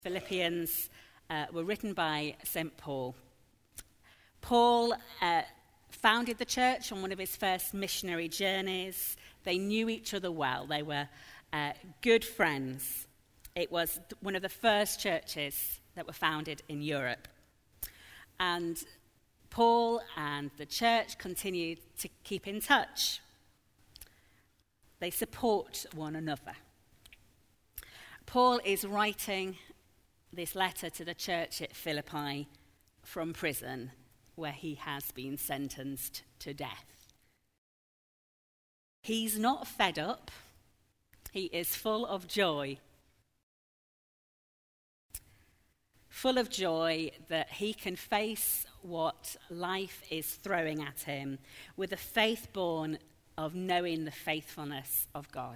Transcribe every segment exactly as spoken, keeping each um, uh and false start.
Philippians uh, were written by Saint Paul. Paul uh, founded the church on one of his first missionary journeys. They knew each other well. They were uh, good friends. It was one of the first churches that were founded in Europe. And Paul and the church continued to keep in touch. They support one another. Paul is writing this letter to the church at Philippi from prison, where he has been sentenced to death. He's not fed up. He is full of joy. Full of joy that he can face what life is throwing at him with a faith born of knowing the faithfulness of God.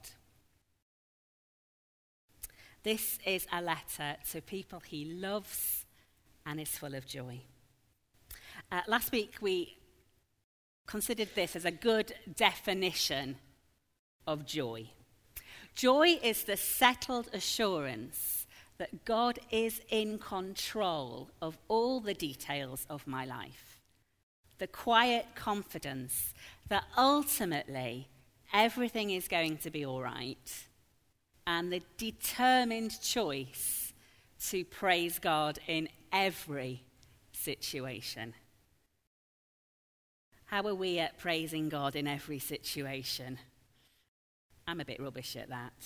This is a letter to people he loves and is full of joy. Uh, last week we considered this as a good definition of joy. Joy is the settled assurance that God is in control of all the details of my life. The quiet confidence that ultimately everything is going to be all right, and the determined choice to praise God in every situation. How are we at praising God in every situation? I'm a bit rubbish at that.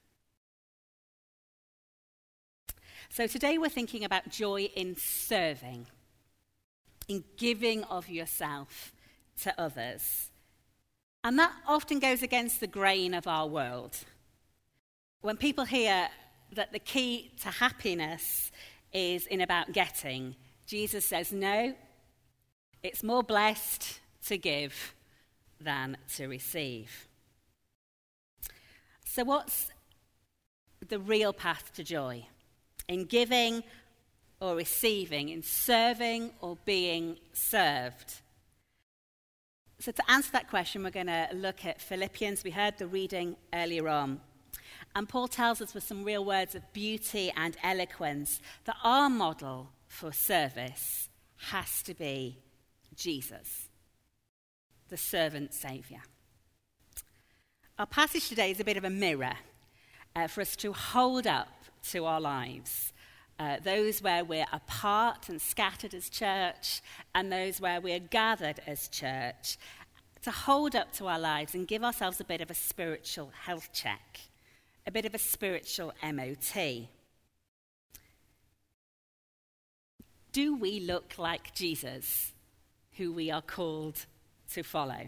So today we're thinking about joy in serving, in giving of yourself to others. And that often goes against the grain of our world. When people hear that the key to happiness is in about getting, Jesus says, no, it's more blessed to give than to receive. So what's the real path to joy? In giving or receiving, in serving or being served? So to answer that question, we're going to look at Philippians. We heard the reading earlier on. And Paul tells us with some real words of beauty and eloquence that our model for service has to be Jesus, the servant saviour. Our passage today is a bit of a mirror uh, for us to hold up to our lives. Uh, those where we're apart and scattered as church, and those where we're gathered as church, to hold up to our lives and give ourselves a bit of a spiritual health check. A bit of a spiritual M O T. Do we look like Jesus, who we are called to follow?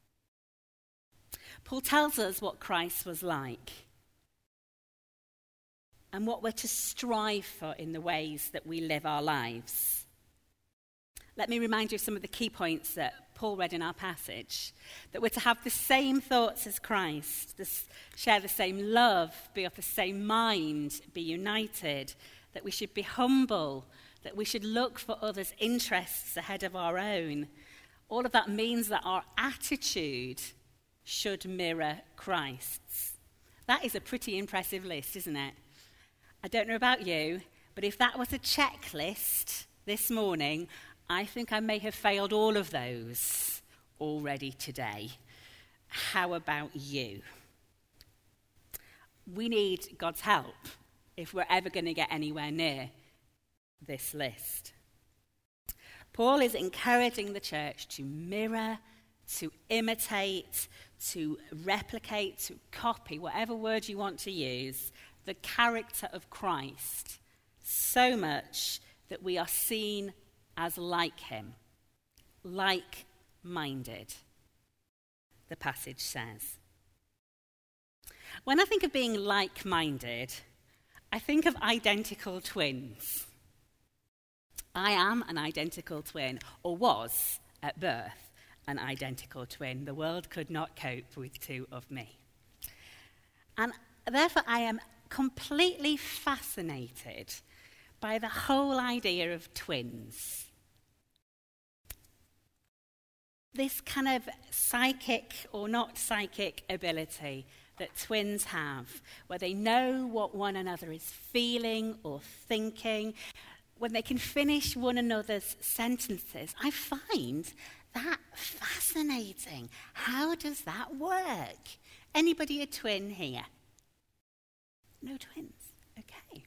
Paul tells us what Christ was like and what we're to strive for in the ways that we live our lives. Let me remind you of some of the key points that Paul read in our passage. That we're to have the same thoughts as Christ, this, share the same love, be of the same mind, be united, that we should be humble, that we should look for others' interests ahead of our own. All of that means that our attitude should mirror Christ's. That is a pretty impressive list, isn't it? I don't know about you, but if that was a checklist this morning, I think I may have failed all of those already today. How about you? We need God's help if we're ever going to get anywhere near this list. Paul is encouraging the church to mirror, to imitate, to replicate, to copy, whatever word you want to use, the character of Christ, so much that we are seen as like him, like-minded, the passage says. When I think of being like-minded, I think of identical twins. I am an identical twin, or was at birth an identical twin. The world could not cope with two of me. And therefore I am completely fascinated by the whole idea of twins. This kind of psychic or not psychic ability that twins have, where they know what one another is feeling or thinking, when they can finish one another's sentences. I find that fascinating. How does that work? Anybody a twin here? No twins. Okay.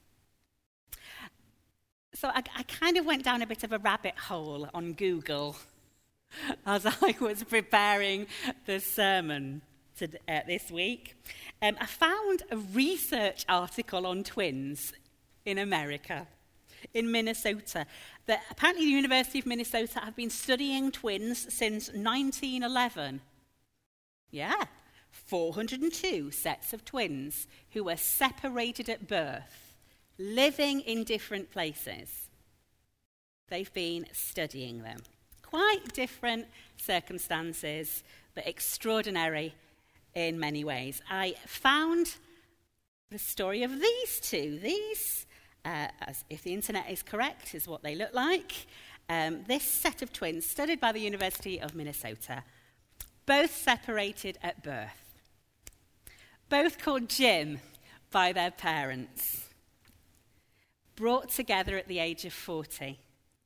So I, I kind of went down a bit of a rabbit hole on Google as I was preparing the sermon to, uh, this week. Um, I found a research article on twins in America, in Minnesota, that apparently the University of Minnesota have been studying twins since nineteen eleven. Yeah, four hundred two sets of twins who were separated at birth, living in different places. They've been studying them. Quite different circumstances, but extraordinary in many ways. I found the story of these two. These, uh, as if the internet is correct, is what they look like. Um, this set of twins, studied by the University of Minnesota, both separated at birth. Both called Jim by their parents. Brought together at the age of forty.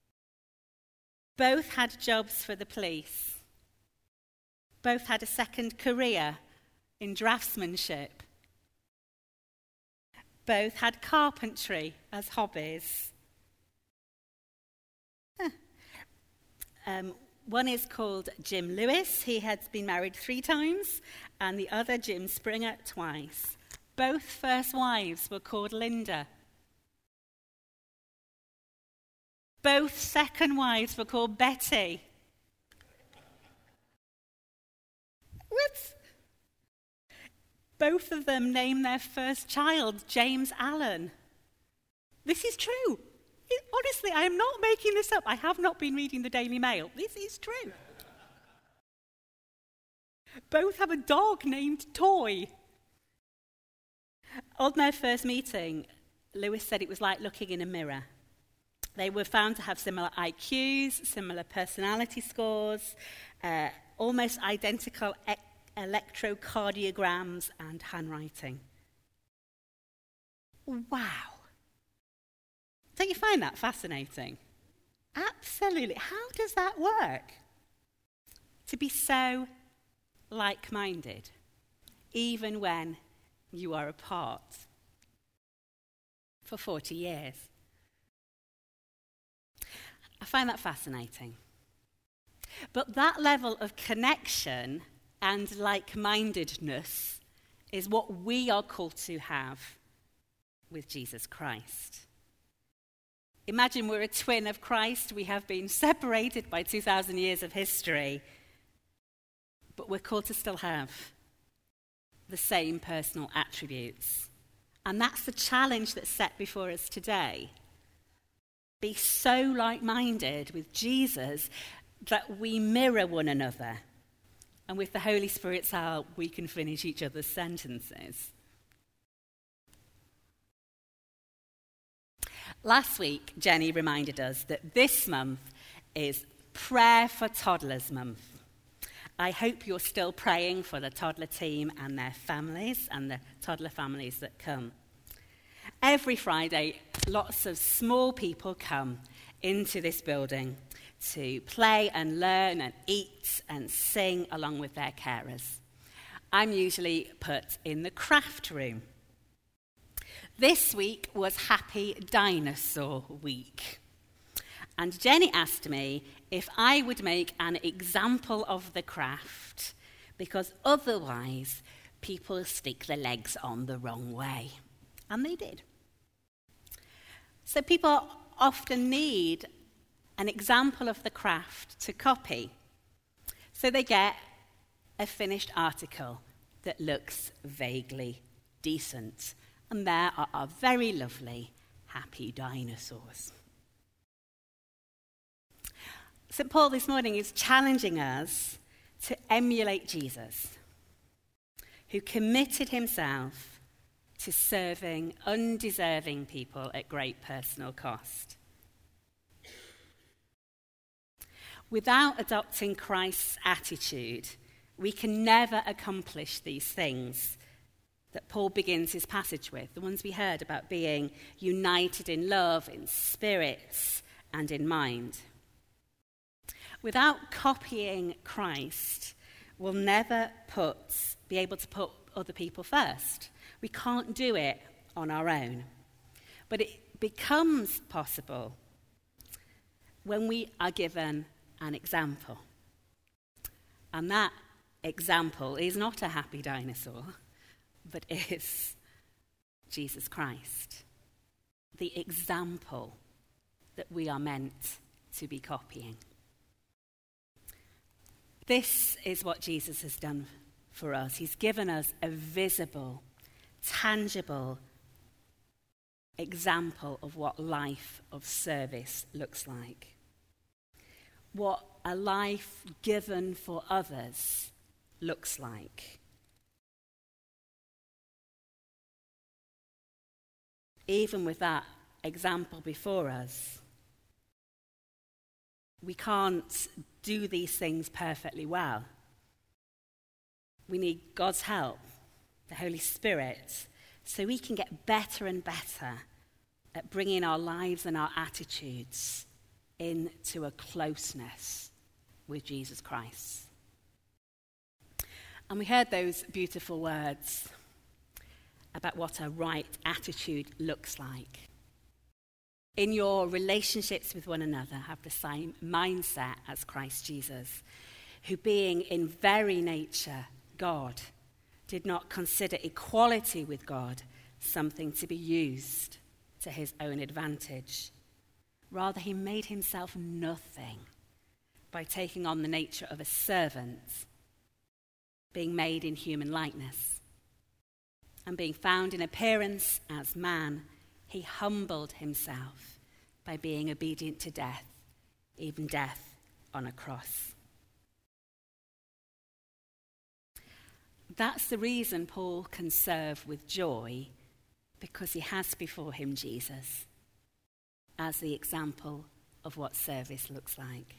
Both had jobs for the police. Both had a second career in draftsmanship. Both had carpentry as hobbies. Huh. Um, one is called Jim Lewis. He has been married three times, and the other, Jim Springer, twice. Both first wives were called Linda. Both second wives were called Betty. What? Both of them named their first child James Allen. This is true. It, honestly, I am not making this up. I have not been reading the Daily Mail. This is true. Both have a dog named Toy. On their first meeting, Lewis said it was like looking in a mirror. They were found to have similar I Qs, similar personality scores, uh, almost identical e- electrocardiograms and handwriting. Wow. Don't you find that fascinating? Absolutely. How does that work? To be so like-minded, even when you are apart for forty years. I find that fascinating. But that level of connection and like-mindedness is what we are called to have with Jesus Christ. Imagine we're a twin of Christ. We have been separated by two thousand years of history, but we're called to still have the same personal attributes. And that's the challenge that's set before us today. Be so like-minded with Jesus that we mirror one another. And with the Holy Spirit's help, we can finish each other's sentences. Last week, Jenny reminded us that this month is Prayer for Toddlers Month. I hope you're still praying for the toddler team and their families and the toddler families that come. Every Friday, lots of small people come into this building to play and learn and eat and sing along with their carers. I'm usually put in the craft room. This week was Happy Dinosaur Week. And Jenny asked me if I would make an example of the craft, because otherwise people stick their legs on the wrong way. And they did. So people often need an example of the craft to copy. So they get a finished article that looks vaguely decent. And there are our very lovely happy dinosaurs. Saint Paul this morning is challenging us to emulate Jesus, who committed himself to serving undeserving people at great personal cost. Without adopting Christ's attitude, we can never accomplish these things that Paul begins his passage with, the ones we heard about being united in love, in spirits, and in mind. Without copying Christ, we'll never put, be able to put other people first. We can't do it on our own. But it becomes possible when we are given an example. And that example is not a happy dinosaur, but is Jesus Christ, the example that we are meant to be copying. This is what Jesus has done for us. He's given us a visible, tangible example of what life of service looks like. What a life given for others looks like. Even with that example before us, we can't do these things perfectly well. We need God's help, the Holy Spirit, so we can get better and better at bringing our lives and our attitudes into a closeness with Jesus Christ. And we heard those beautiful words about what a right attitude looks like. In your relationships with one another, have the same mindset as Christ Jesus, who being in very nature God, did not consider equality with God something to be used to his own advantage. Rather, he made himself nothing by taking on the nature of a servant, being made in human likeness. And being found in appearance as man, he humbled himself by being obedient to death, even death on a cross. That's the reason Paul can serve with joy, because he has before him Jesus as the example of what service looks like.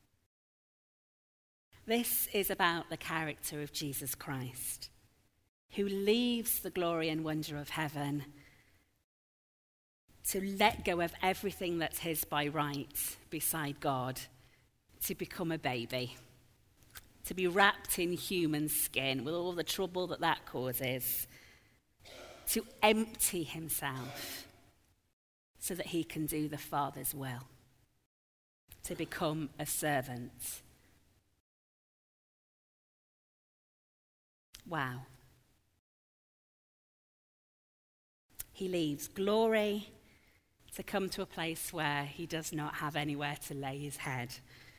This is about the character of Jesus Christ, who leaves the glory and wonder of heaven to let go of everything that's his by right beside God, to become a baby, to be wrapped in human skin with all the trouble that that causes, to empty himself so that he can do the Father's will, to become a servant. Wow. He leaves glory to come to a place where he does not have anywhere to lay his head.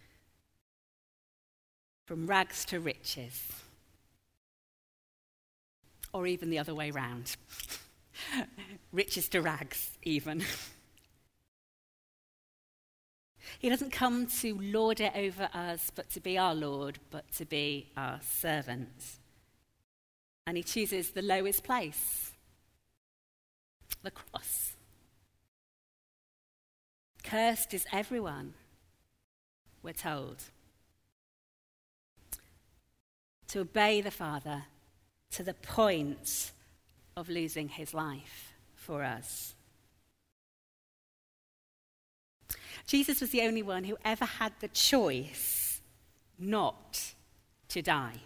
From rags to riches. Or even the other way round. Riches to rags, even. He doesn't come to lord it over us, but to be our Lord, but to be our servant. And he chooses the lowest place, the cross. Cursed is everyone, we're told. To obey the Father to the point of losing his life for us. Jesus was the only one who ever had the choice not to die.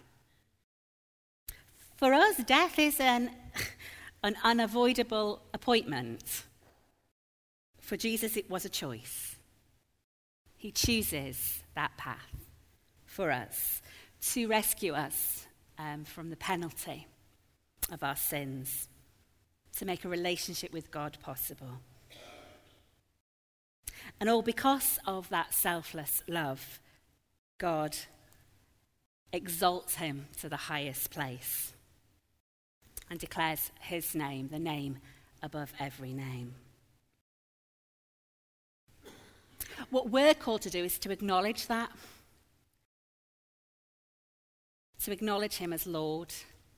For us, death is an, an unavoidable appointment. For Jesus, it was a choice. He chooses that path for us to rescue us um, from the penalty of our sins, to make a relationship with God possible. And all because of that selfless love, God exalts him to the highest place and declares his name, the name above every name. What we're called to do is to acknowledge that, to acknowledge him as Lord,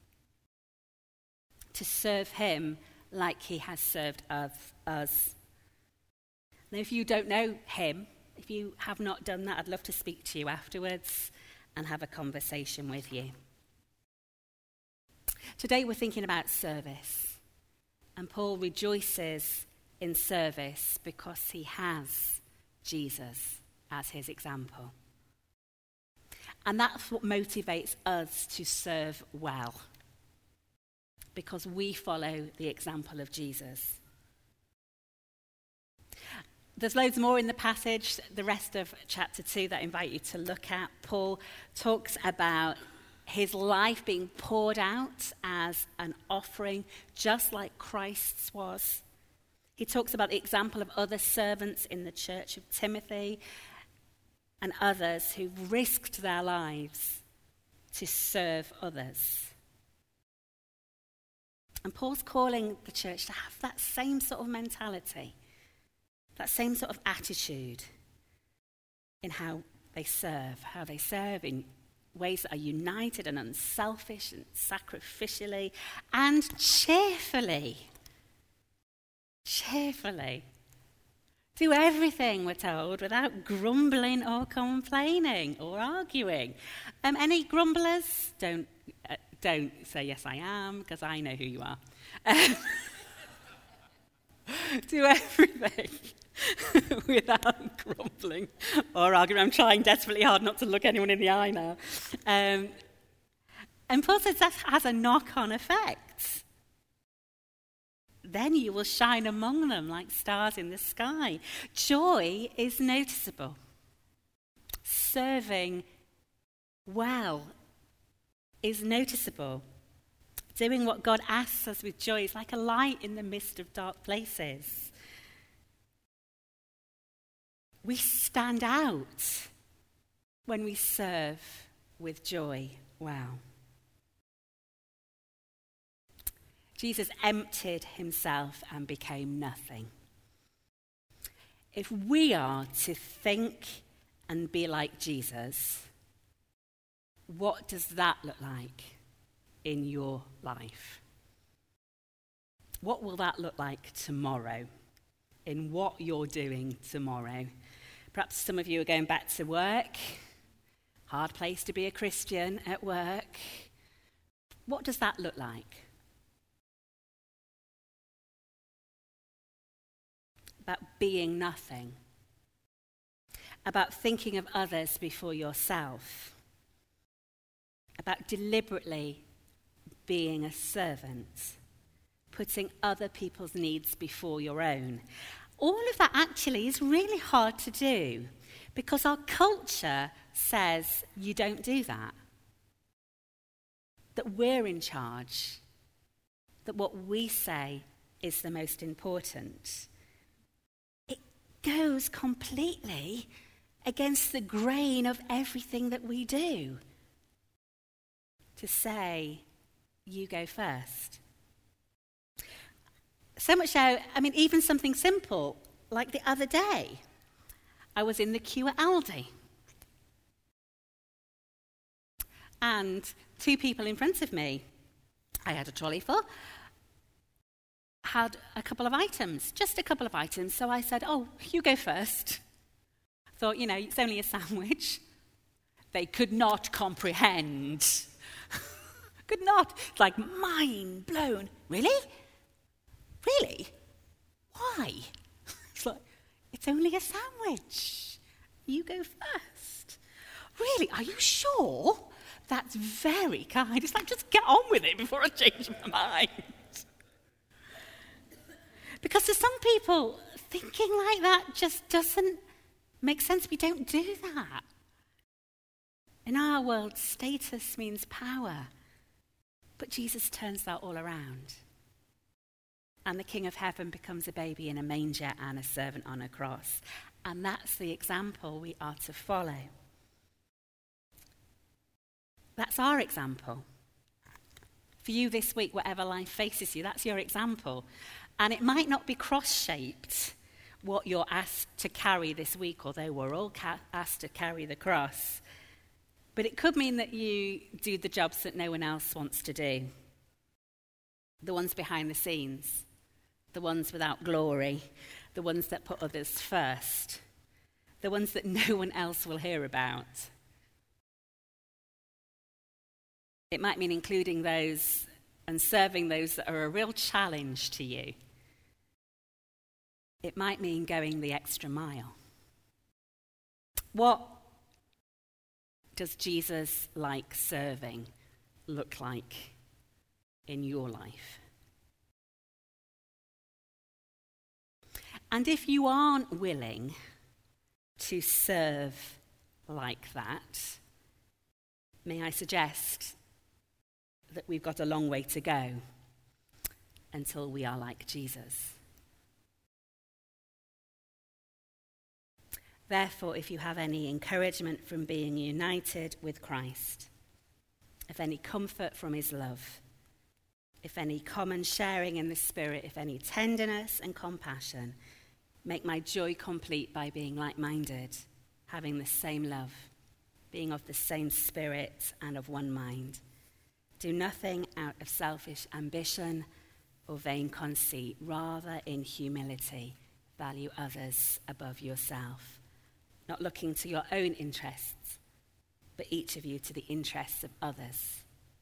to serve him like he has served us. Now, if you don't know him, if you have not done that, I'd love to speak to you afterwards and have a conversation with you. Today we're thinking about service. And Paul rejoices in service because he has Jesus as his example. And that's what motivates us to serve well, because we follow the example of Jesus. There's loads more in the passage, the rest of chapter two, that I invite you to look at. Paul talks about his life being poured out as an offering, just like Christ's was. He talks about the example of other servants in the church of Timothy and others who risked their lives to serve others. And Paul's calling the church to have that same sort of mentality, that same sort of attitude in how they serve, how they serve in ways that are united and unselfish and sacrificially and cheerfully. Cheerfully. Do everything, we're told, without grumbling or complaining or arguing. Um, any grumblers? Don't uh, don't say yes I am, because I know who you are. Um, do everything without grumbling or arguing. I'm trying desperately hard not to look anyone in the eye now. Um, and Paul says that has a knock-on effect. Then you will shine among them like stars in the sky. Joy is noticeable. Serving well is noticeable. Doing what God asks us with joy is like a light in the midst of dark places. We stand out when we serve with joy well. Jesus emptied himself and became nothing. If we are to think and be like Jesus, what does that look like in your life? What will that look like tomorrow, in what you're doing tomorrow? Perhaps some of you are going back to work. Hard place to be a Christian at work. What does that look like? About being nothing, about thinking of others before yourself, about deliberately being a servant, putting other people's needs before your own. All of that actually is really hard to do because our culture says you don't do that, that we're in charge, that what we say is the most important. Goes completely against the grain of everything that we do to say, you go first. So much so, I mean, even something simple, like the other day, I was in the queue at Aldi. And two people in front of me, I had a trolley full, had a couple of items, just a couple of items. So I said, oh, you go first. Thought, you know, it's only a sandwich. They could not comprehend. Could not. It's like mind blown. Really? Really? Why? It's like, it's only a sandwich. You go first. Really? Are you sure? That's very kind. It's like, just get on with it before I change my mind. Because to some people, thinking like that just doesn't make sense. We don't do that. In our world, status means power. But Jesus turns that all around. And the King of Heaven becomes a baby in a manger and a servant on a cross. And that's the example we are to follow. That's our example. For you this week, whatever life faces you, that's your example. And it might not be cross-shaped, what you're asked to carry this week, although we're all ca- asked to carry the cross. But it could mean that you do the jobs that no one else wants to do. The ones behind the scenes, the ones without glory, the ones that put others first, the ones that no one else will hear about. It might mean including those and serving those that are a real challenge to you, it might mean going the extra mile. What does Jesus like serving look like in your life? And if you aren't willing to serve like that, may I suggest that we've got a long way to go until we are like Jesus. Therefore, if you have any encouragement from being united with Christ, if any comfort from his love, if any common sharing in the Spirit, if any tenderness and compassion, make my joy complete by being like-minded, having the same love, being of the same spirit and of one mind. Do nothing out of selfish ambition or vain conceit. Rather, in humility, value others above yourself, not looking to your own interests, but each of you to the interests of others.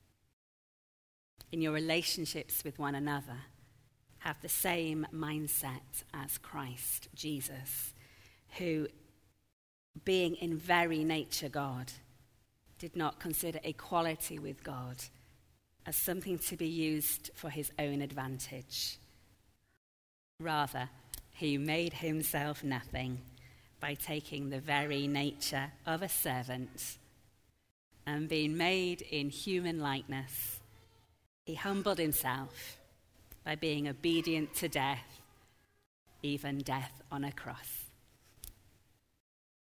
In your relationships with one another, have the same mindset as Christ Jesus, who, being in very nature God, did not consider equality with God as something to be used for his own advantage. Rather, he made himself nothing by taking the very nature of a servant, and being made in human likeness, he humbled himself by being obedient to death, even death on a cross.